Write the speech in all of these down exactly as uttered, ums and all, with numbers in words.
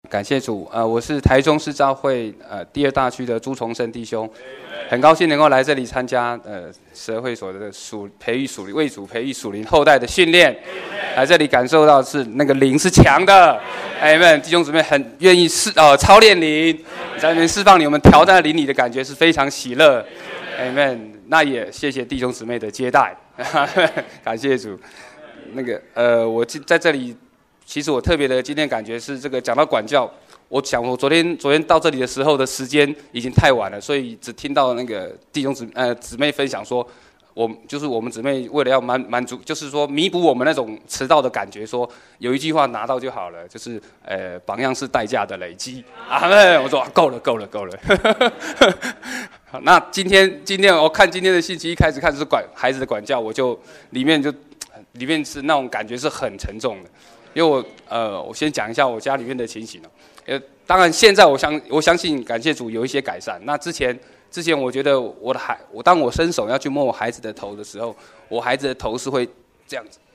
感谢主，呃，我是台中市教会呃第二大区的朱崇生弟兄，很高兴能够来这里参加呃社会所的属培育属灵为主培育属灵后代的训练，来这里感受到是那个灵是强的，哎们弟兄姊妹很愿意释呃操练灵，在那边释放你们调在灵里的感觉是非常喜乐，哎们，那也谢谢弟兄姊妹的接待，感谢主。那个呃，我在这里。其实我特别的今天感觉是这个讲到管教，我想我昨天昨天到这里的时候的时间已经太晚了，所以只听到那个弟兄姊呃姊妹分享说，我就是我们姊妹为了要满满足，就是说弥补我们那种迟到的感觉，说有一句话拿到就好了，就是呃榜样是代价的累积。阿们，我说够了够了够了。那今天今天我看今天的信息，一开始看是管孩子的管教，我就里面就里面是那种感觉是很沉重的。因为我呃，我先讲一下我家里面的情形了。呃，当然现在我相我相信感谢主有一些改善。那之前之前我觉得我的孩，我当我伸手要去摸我孩子的头的时候，我孩子的头是会这样子。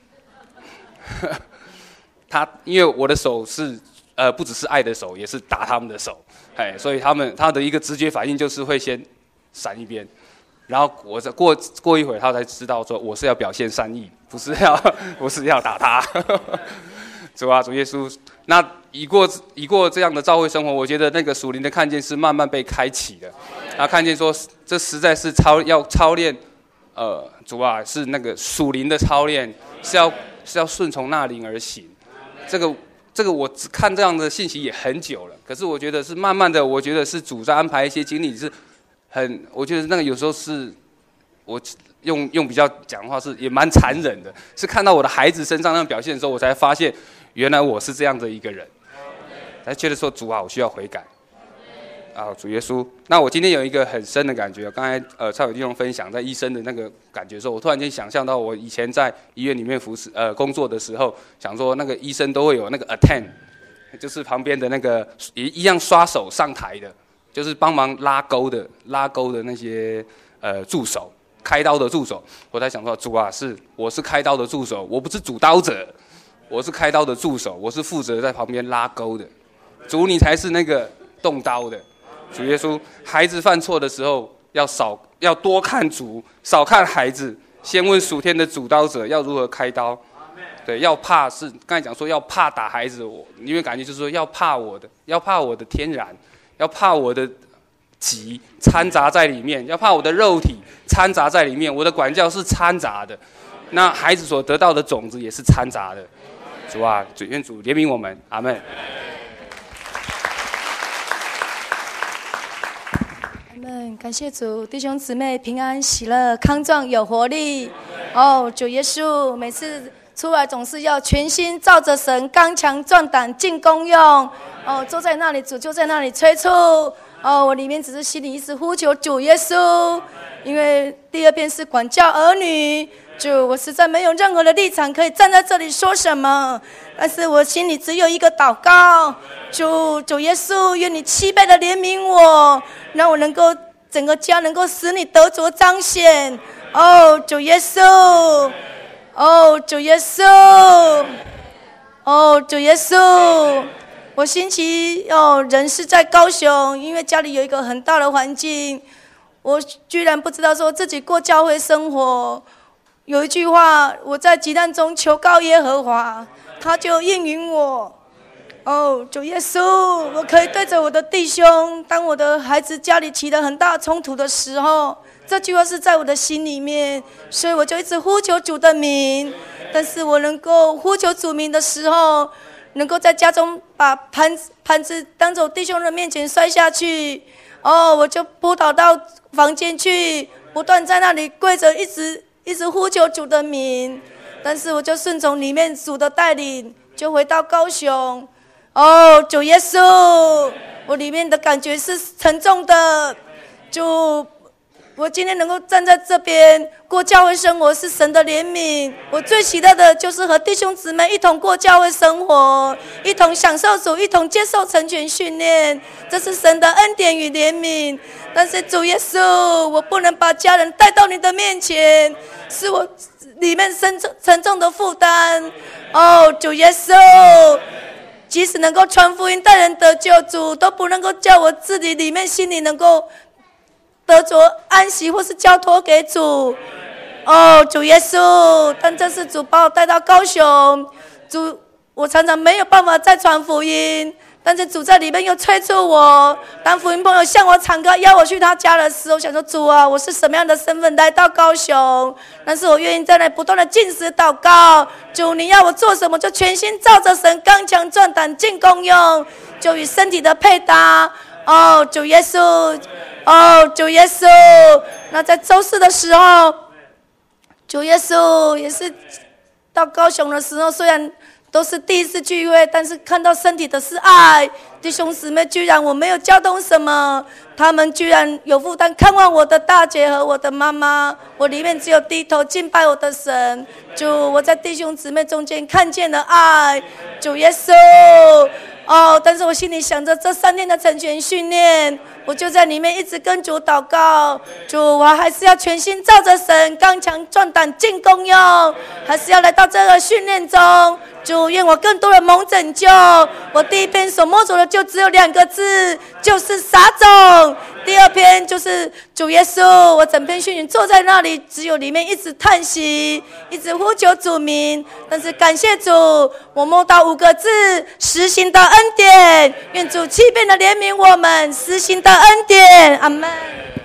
他因为我的手是呃不只是爱的手，也是打他们的手，哎，所以他们他的一个直觉反应就是会先闪一边。然后我再过过一会儿，他才知道说我是要表现善意，不是要不是要打他。主啊，主耶稣，那已过已过这样的教会生活，我觉得那个属灵的看见是慢慢被开启的。然后看见说，这实在是操要操练，呃，主啊，是那个属灵的操练，是要是要顺从那灵而行。这个这个我只看这样的信息也很久了，可是我觉得是慢慢的，我觉得是主在安排一些经历是很，我觉得那个有时候是我。用用比较讲的话是也蛮残忍的，是看到我的孩子身上那样表现的时候，我才发现原来我是这样的一个人，才觉得说主啊，我需要悔改。啊，主耶稣，那我今天有一个很深的感觉，刚才呃蔡伟弟兄分享在医生的那个感觉的时候，我突然间想象到我以前在医院里面服侍呃工作的时候，想说那个医生都会有那个 attend， 就是旁边的那个也一样刷手上台的，就是帮忙拉钩的拉钩的那些呃助手。开刀的助手，我在想说，主啊，是我是开刀的助手，我不是主刀者，我是开刀的助手，我是负责在旁边拉钩的。主，你才是那个动刀的。主耶稣，孩子犯错的时候，要少要多看主，少看孩子，先问属天的主刀者要如何开刀。对，要怕是刚才讲说要怕打孩子，我因为感觉就是说要怕我的，要怕我的天然，要怕我的。己掺杂在里面，要怕我的肉体掺杂在里面，我的管教是掺杂的，那孩子所得到的种子也是掺杂的。主啊，愿主怜悯我们，阿们。 阿们，感谢主，弟兄姊妹平安喜乐，康壮有活力。哦，主耶稣，每次出来总是要全心照着神，刚强壮胆进功用。哦，坐在那里，主就在那里催促。哦，我里面只是心里一直呼求主耶稣，因为第二遍是管教儿女，主，我实在没有任何的立场可以站在这里说什么，但是我心里只有一个祷告，主，主耶稣，愿你七倍的怜悯我，让我能够整个家能够使你得着彰显。哦，主耶稣，哦，主耶稣，哦，主耶稣。我星期哦，人是在高雄，因为家里有一个很大的环境，我居然不知道说自己过教会生活。有一句话，我在急难中求告耶和华，他就应允我。哦，主耶稣，我可以对着我的弟兄，当我的孩子家里起了很大冲突的时候，这句话是在我的心里面，所以我就一直呼求主的名。但是我能够呼求主名的时候，能够在家中把盘子盘子当着弟兄的面前摔下去，哦，我就扑倒到房间去，不断在那里跪着，一直一直呼求主的名。但是我就顺从里面主的带领，就回到高雄。哦，主耶稣，我里面的感觉是沉重的，主。我今天能够站在这边过教会生活是神的怜悯，我最喜乐的就是和弟兄姊妹一同过教会生活，一同享受主，一同接受成全训练，这是神的恩典与怜悯。但是主耶稣，我不能把家人带到你的面前，是我里面深沉重的负担。哦，主耶稣， 即使能够传福音带人得救，主都不能够叫我自己里面心里能够得着安息或是交托给主。哦，主耶稣，但这是主把我带到高雄，主，我常常没有办法再传福音，但是主在里面又催促我。当福音朋友向我敞开邀我去他家的时候，我想说主啊，我是什么样的身份来到高雄？但是我愿意在那不断的禁食祷告。主，你要我做什么，就全心照着神，刚强壮胆，尽功用，就与身体的配搭。哦，主耶稣，哦，主耶稣。那在周四的时候，主耶稣也是到高雄的时候，虽然都是第一次聚会，但是看到身体的是爱，弟兄姊妹居然我没有交通什么，他们居然有负担看望我的大姐和我的妈妈，我里面只有低头敬拜我的神。主，我在弟兄姊妹中间看见了爱，主耶稣。哦，但是我心里想着这三天的成全训练，我就在里面一直跟主祷告，主，我还是要全心照着神，刚强壮胆，尽功用，还是要来到这个训练中。主，愿我更多的蒙拯救。我第一篇所摸着的就只有两个字，就是撒种。第二篇就是主耶稣。我整篇训练坐在那里，只有里面一直叹息，一直呼求主名。但是感谢主，我摸到五个字：实行的恩典。愿主七遍的怜悯我们，实行的恩典。阿们。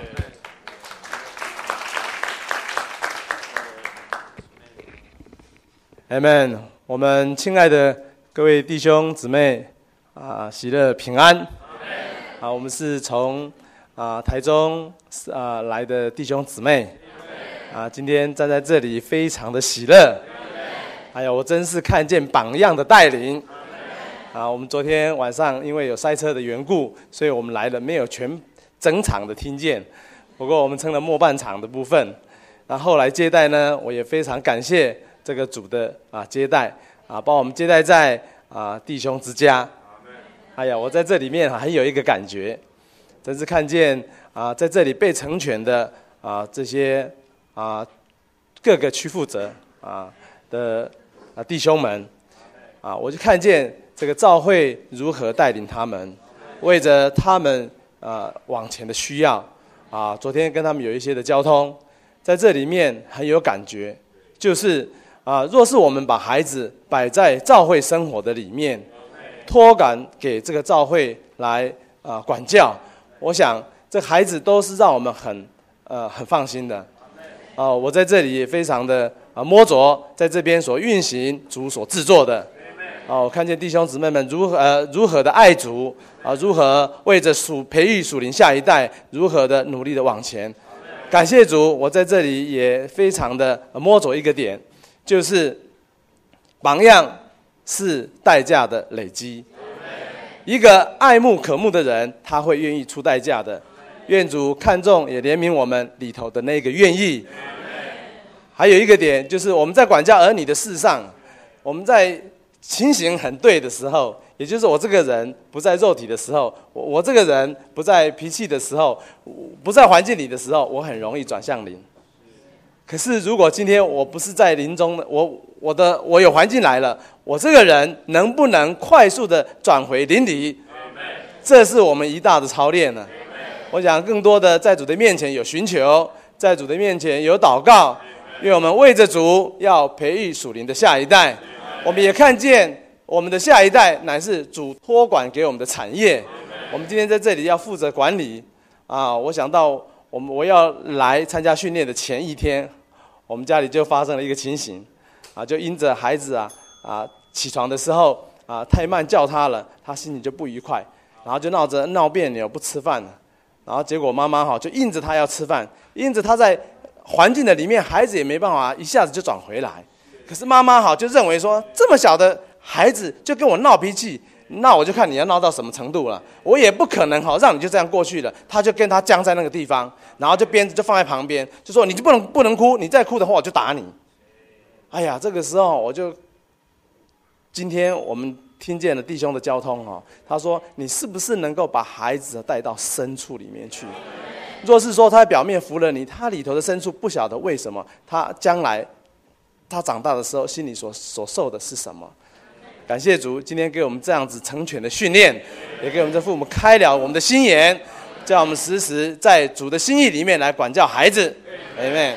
阿们。我们亲爱的各位弟兄姊妹啊，喜乐平安。啊，我们是从啊台中啊来的弟兄姊妹啊，今天站在这里非常的喜乐。哎呀，我真是看见榜样的带领。啊，我们昨天晚上因为有塞车的缘故，所以我们来了没有全整场的听见，不过我们撑了末半场的部分。那后来接待呢，我也非常感谢这个主的啊接待啊，把我们接待在啊弟兄之家。哎呀，我在这里面很有一个感觉，真是看见啊在这里被成全的啊这些啊各个区负责啊的啊弟兄们啊，我就看见这个教会如何带领他们，为着他们啊往前的需要啊，昨天跟他们有一些的交通，在这里面很有感觉，就是啊，若是我们把孩子摆在教会生活的里面，托感给这个教会来啊管教，我想这孩子都是让我们很呃很放心的。啊，我在这里也非常的啊摸着在这边所运行主所制作的。啊，我看见弟兄姊妹们如何呃如何的爱主啊，如何为着属培育属灵下一代，如何的努力的往前。感谢主，我在这里也非常的摸着一个点。就是榜样是代价的累积，一个爱慕可慕的人，他会愿意出代价的。愿主看重也怜悯我们里头的那个愿意。还有一个点，就是我们在管教儿女的事上，我们在情形很对的时候，也就是我这个人不在肉体的时候，我我这个人不在脾气的时候，不在环境里的时候，我很容易转向灵。可是，如果今天我不是在林中的，我我的我有环境来了，我这个人能不能快速的转回林里？这是我们一大的操练呢。我想更多的在主的面前有寻求，在主的面前有祷告，因为我们为着主要培育属灵的下一代。我们也看见我们的下一代乃是主托管给我们的产业。我们今天在这里要负责管理啊！我想到我们我要来参加训练的前一天，我们家里就发生了一个情形，啊，就因着孩子啊啊起床的时候啊太慢叫他了，他心里就不愉快，然后就闹着闹别扭不吃饭了，然后结果妈妈哈就硬着他要吃饭，硬着他在环境的里面，孩子也没办法一下子就转回来，可是妈妈哈就认为说这么小的孩子就跟我闹脾气，那我就看你要闹到什么程度了，我也不可能哈让你就这样过去了。他就跟他僵在那个地方，然后就鞭子就放在旁边，就说你就不能不能哭，你再哭的话我就打你。哎呀，这个时候我就，今天我们听见了弟兄的交通哈，他说你是不是能够把孩子带到深处里面去？若是说他表面服了你，他里头的深处不晓得为什么，他将来他长大的时候心里所所受的是什么？ 感谢主，今天给我们这样子成全的训练，也给我们这父母开了我们的心眼，叫我们时时在主的心意里面来管教孩子。阿们。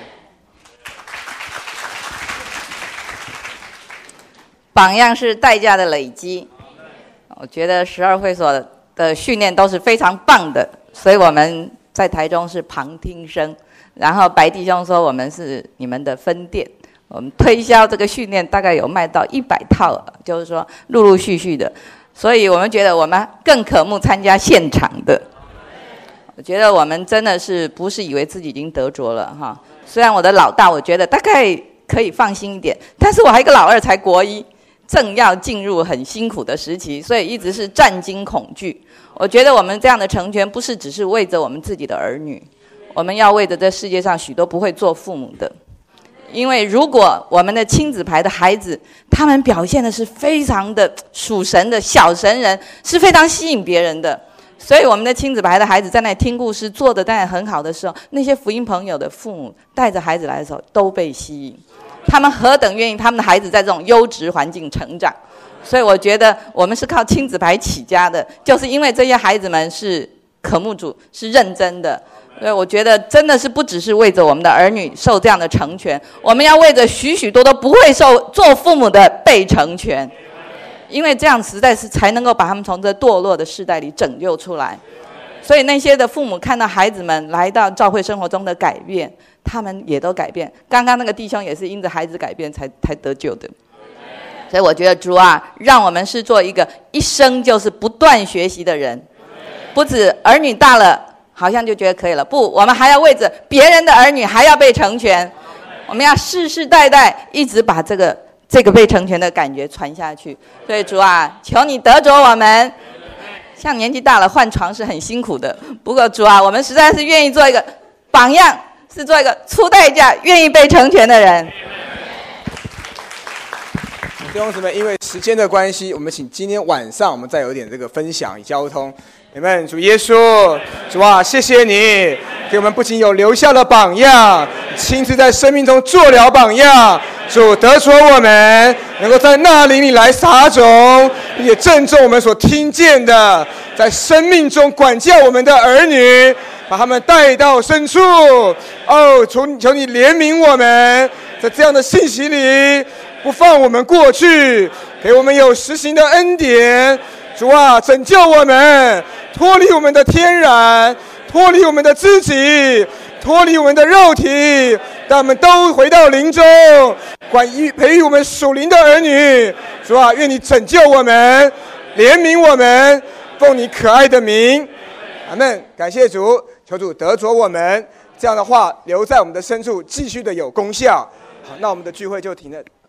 榜样是代价的累积，我觉得十二会所的训练都是非常棒的，所以我们在台中是旁听生。然后白弟兄说我们是你们的分店，我们推销这个训练大概有卖到一百套，就是说陆陆续续的，所以我们觉得我们更渴慕参加现场的。我觉得我们真的是不是以为自己已经得着了哈？虽然我的老大我觉得大概可以放心一点，但是我还有一个老二才国一，正要进入很辛苦的时期，所以一直是战惊恐惧。我觉得我们这样的成全不是只是为着我们自己的儿女，我们要为着这世界上许多不会做父母的。因为如果我们的亲子牌的孩子，他们表现的是非常的属神的小神人，是非常吸引别人的。所以我们的亲子牌的孩子在那里听故事，做的当然很好的时候，那些福音朋友的父母带着孩子来的时候都被吸引，他们何等愿意他们的孩子在这种优质环境成长。所以我觉得我们是靠亲子牌起家的，就是因为这些孩子们是渴慕主，是认真的。所以我觉得真的是不只是为着我们的儿女受这样的成全，我们要为着许许多多不会受做父母的被成全，因为这样实在是才能够把他们从这堕落的世代里拯救出来。所以那些的父母看到孩子们来到教会生活中的改变，他们也都改变。刚刚那个弟兄也是因着孩子改变才才得救的。所以我觉得主啊，让我们是做一个一生就是不断学习的人，不止儿女大了好像就觉得可以了，不，我们还要为着别人的儿女还要被成全，我们要世世代代一直把这个这个被成全的感觉传下去。所以主啊，求你得着我们。像年纪大了换床是很辛苦的，不过主啊，我们实在是愿意做一个榜样，是做一个出代价愿意被成全的人。 弟兄姊妹，因为时间的关系，我们请今天晚上我们再有一点这个分享与交通。你们主耶稣，主啊，谢谢你给我们不仅有留下了榜样，亲自在生命中做了榜样。主得着我们能够在那灵里来撒种，并且郑重我们所听见的，在生命中管教我们的儿女，把他们带到深处。哦，求求你怜悯我们，在这样的信息里不放我们过去，给我们有实行的恩典。主啊，拯救我们，脱离我们的天然，脱离我们的自己，脱离我们的肉体，让我们都回到灵中，管育培育我们属灵的儿女。主啊，愿你拯救我们，怜悯我们，奉你可爱的名。阿们。感谢主，求主得着我们，这样的话留在我们的深处，继续的有功效。好，那我们的聚会就停了。